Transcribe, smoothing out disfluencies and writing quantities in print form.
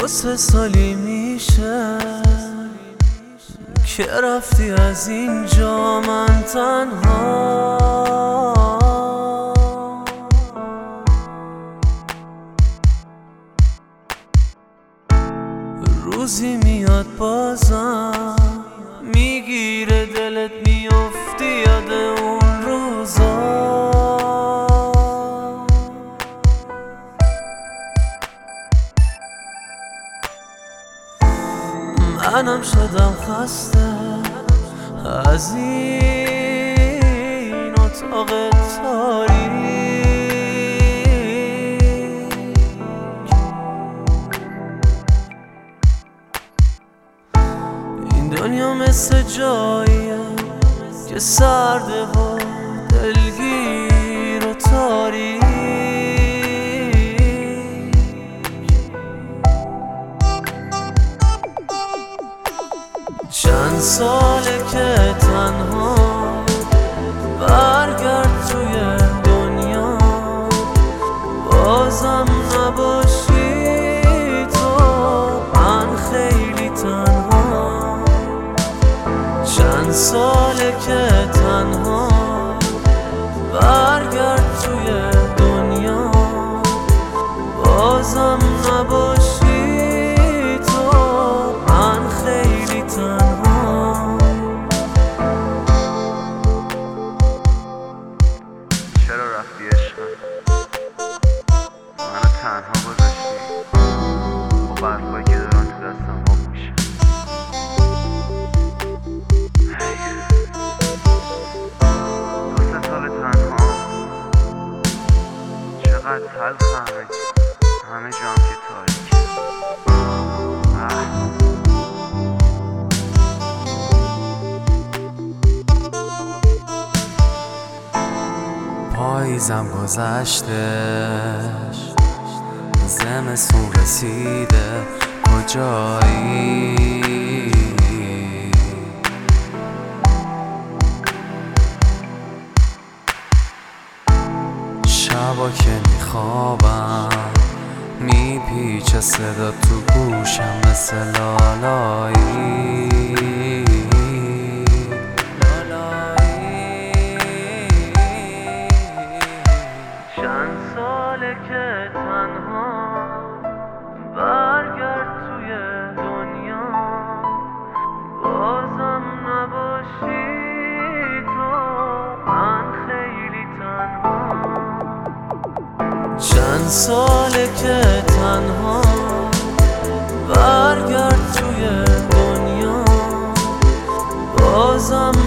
2-3 سالی میشه که رفتی از اینجا، من تنها. روزی میاد بازم میگیره دلت، میافتی یاد اون روزا. منم شدم خسته از این اتاق تاریک. این دنیا مثل جاییه که سرده و دلگیر و تاریک. چند ساله که تنها، برگرد توی دنیا، بازم نباشی تو، من خیلی تنها. چند ساله که تنها، برگرد توی دنیا، بازم نباشی تو، من خیلی تنها. چرا رفتی عشقم؟ منو تنها گذاشتی با برفایی که دارن تو دستم آب میشه. 2-3 سال تنها چقدر تلخ، همه جام که تاریک. پاییزم گذشته، زمستون رسیده، کجایی؟ شبا که میخوابم میپیچه صدا تو گوشم مثل لالایی. چند ساله که تنها، برگرد توی دنیا، بازم نباشی تو، من خیلی تنها. چند ساله که تنها، برگرد توی دنیا، بازم